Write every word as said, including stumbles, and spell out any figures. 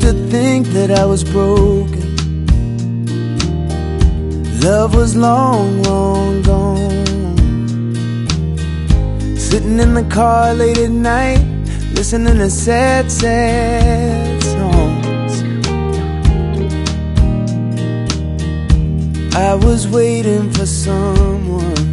to think that I was broken. Love was long, long gone. Sitting in the car late at night, listening to sad, sad songs. I was waiting for someone